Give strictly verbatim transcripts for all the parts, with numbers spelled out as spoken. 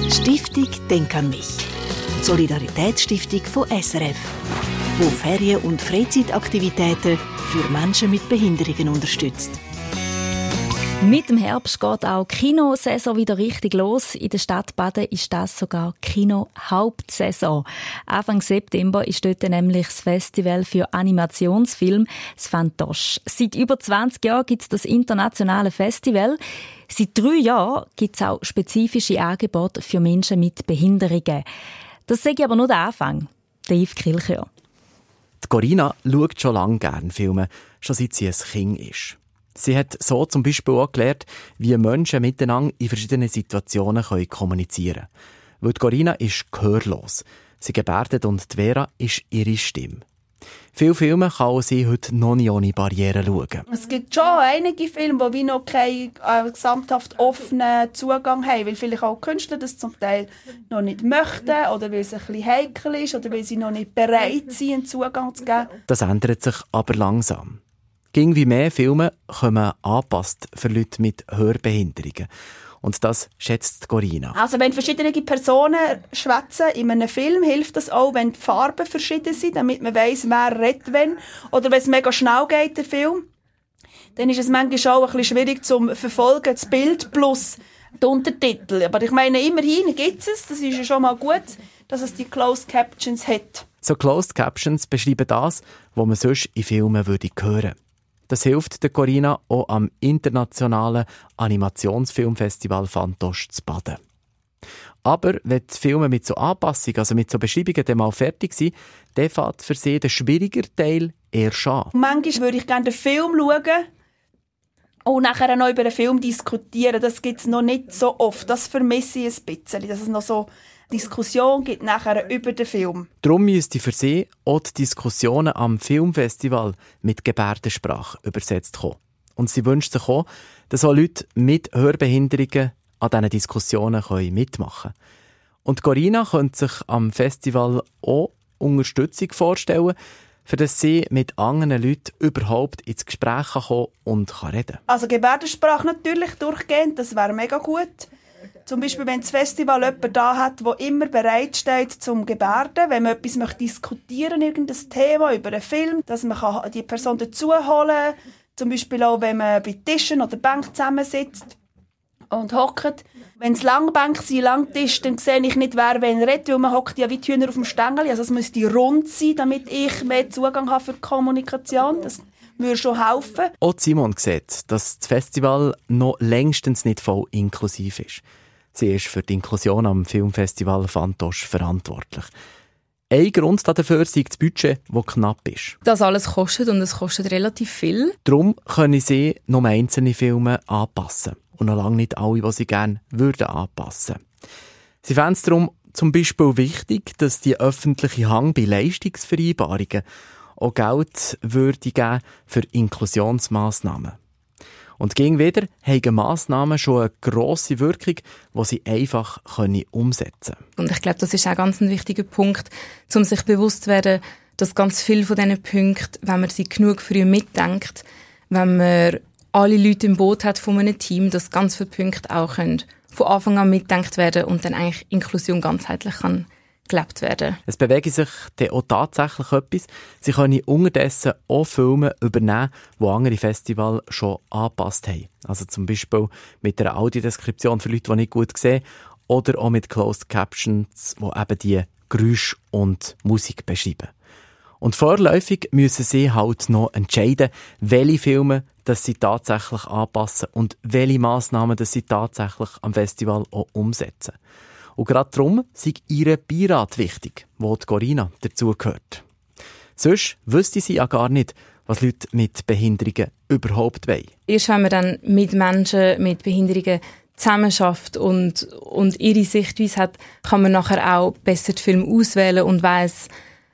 Stiftung Denk an mich. Die Solidaritätsstiftung von S R F, die Ferien- und Freizeitaktivitäten für Menschen mit Behinderungen unterstützt. Mit dem Herbst geht auch die Kinosaison wieder richtig los. In der Stadt Baden ist das sogar Kino-Hauptsaison. Anfang September ist dort nämlich das Festival für Animationsfilm, das Fantoche. Seit über zwanzig Jahren gibt es das internationale Festival. Seit drei Jahren gibt es auch spezifische Angebote für Menschen mit Behinderungen. Das sage ich aber nur der Anfang. Der Yves Kilchör. Die Corinna schaut schon lange gerne Filme, schon seit sie ein Kind ist. Sie hat so zum Beispiel auch gelernt, wie Menschen miteinander in verschiedenen Situationen kommunizieren können. Weil die Corinna ist gehörlos. Sie gebärdet und die Vera ist ihre Stimme. Viele Filme kann sie heute noch nicht ohne Barrieren schauen. Es gibt schon einige Filme, die noch keinen äh, gesamthaft offenen Zugang haben, weil vielleicht auch Künstler das zum Teil noch nicht möchten oder weil es ein bisschen heikel ist oder weil sie noch nicht bereit sind, einen Zugang zu geben. Das ändert sich aber langsam. Irgendwie mehr Filme kommen angepasst für Leute mit Hörbehinderungen. Und das schätzt Corinna. Also wenn verschiedene Personen schwätzen in einem Film, hilft das auch, wenn die Farben verschieden sind, damit man weiss, wer redet wenn. Oder wenn es mega schnell geht, der Film, dann ist es manchmal auch ein bisschen schwierig zu verfolgen, das Bild plus die Untertitel. Aber ich meine, immerhin gibt es es, das ist ja schon mal gut, dass es die Closed Captions hat. So Closed Captions beschreiben das, was man sonst in Filmen hören würde. Das hilft der Corinna auch am internationalen Animationsfilmfestival Fantoche zu Baden. Aber wenn die Filme mit so Anpassungen, also mit so Beschreibungen dann mal fertig sind, dann fängt für sie der schwierige Teil eher an. Manchmal würde ich gerne den Film schauen und nachher noch über den Film diskutieren. Das gibt es noch nicht so oft. Das vermisse ich ein bisschen, dass es noch so Diskussion gibt nachher über den Film. Darum müsste für sie auch die Diskussionen am Filmfestival mit Gebärdensprache übersetzt kommen. Und sie wünscht sich auch, dass auch Leute mit Hörbehinderungen an diesen Diskussionen mitmachen können. Und Corinna könnte sich am Festival auch Unterstützung vorstellen, für das sie mit anderen Leuten überhaupt ins Gespräch kommen und reden kann. Also Gebärdensprache natürlich durchgehend, das wäre mega gut. Zum Beispiel, wenn das Festival jemanden da hat, der immer bereit steht zum Gebärden, wenn man etwas möchte diskutieren, irgendein Thema über einen Film, dass man die Person dazu holen kann. Zum Beispiel auch, wenn man bei Tischen oder Bänken zusammensitzt und hockt. Wenn es Langbänke sind, Langtisch, dann sehe ich nicht, wer wen redet, weil man hockt ja wie die Hühner auf dem Stängel. Also es müsste rund sein, damit ich mehr Zugang habe für die Kommunikation. Das würde schon helfen. Auch Simon sieht, dass das Festival noch längstens nicht voll inklusiv ist. Sie ist für die Inklusion am Filmfestival Fantoche verantwortlich. Ein Grund dafür ist das Budget, das knapp ist. Das alles kostet und es kostet relativ viel. Darum können sie nur einzelne Filme anpassen. Und noch lange nicht alle, die sie gerne würden anpassen. Sie fänden es darum zum Beispiel wichtig, dass die öffentliche Hang bei Leistungsvereinbarungen auch Geld würde geben für Inklusionsmassnahmen. Und gegen wieder haben Massnahmen schon eine grosse Wirkung, die sie einfach umsetzen können. Und ich glaube, das ist auch ganz ein wichtiger Punkt, um sich bewusst zu werden, dass ganz viele von diesen Punkten, wenn man sie genug früh mitdenkt, wenn man alle Leute im Boot hat von einem Team, dass ganz viele Punkte auch können von Anfang an mitgedacht werden und dann eigentlich Inklusion ganzheitlich kann gelebt werden. Es bewegt sich dann auch tatsächlich etwas. Sie können unterdessen auch Filme übernehmen, die andere Festivals schon angepasst haben. Also zum Beispiel mit einer Audiodeskription für Leute, die nicht gut sehen, oder auch mit Closed Captions, die eben die Geräusche und Musik beschreiben. Und vorläufig müssen sie halt noch entscheiden, welche Filme dass sie tatsächlich anpassen und welche Massnahmen dass sie tatsächlich am Festival auch umsetzen. Und gerade darum ist ihr Beirat wichtig, wo die Corinna dazugehört. Sonst wüsste sie ja gar nicht, was Leute mit Behinderungen überhaupt wollen. Erst wenn man dann mit Menschen mit Behinderungen zusammenarbeitet und, und ihre Sichtweise hat, kann man nachher auch besser die Filme auswählen und weiss,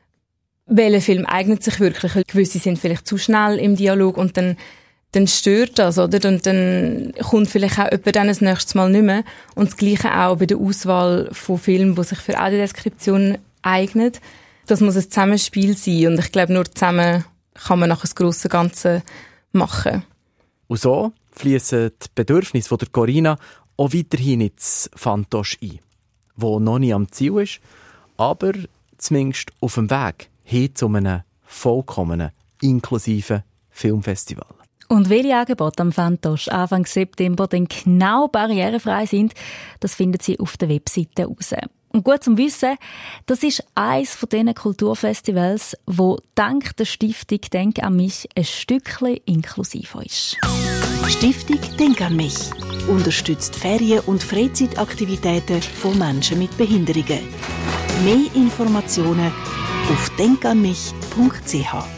welcher Film eignet sich wirklich. Gewisse sind vielleicht zu schnell im Dialog und dann dann stört das, oder? Und dann kommt vielleicht auch jemand dann das nächste Mal nicht mehr. Und das Gleiche auch bei der Auswahl von Filmen, die sich für Audiodeskription eignen. Das muss ein Zusammenspiel sein. Und ich glaube, nur zusammen kann man nachher das grosse Ganze machen. Und so fließen die Bedürfnisse von der Corinna auch weiterhin ins Fantoche ein. der noch nicht am Ziel ist, aber zumindest auf dem Weg hin zu einem vollkommenen, inklusiven Filmfestival. Und welche Angebote am Fantoche Anfang September denn genau barrierefrei sind, das finden Sie auf der Webseite heraus. Und gut zum Wissen, das ist eines von diesen Kulturfestivals, wo dank der Stiftung «Denk an mich» ein Stückchen inklusiver ist. Stiftung «Denk an mich» unterstützt Ferien- und Freizeitaktivitäten von Menschen mit Behinderungen. Mehr Informationen auf denk an mich punkt c h.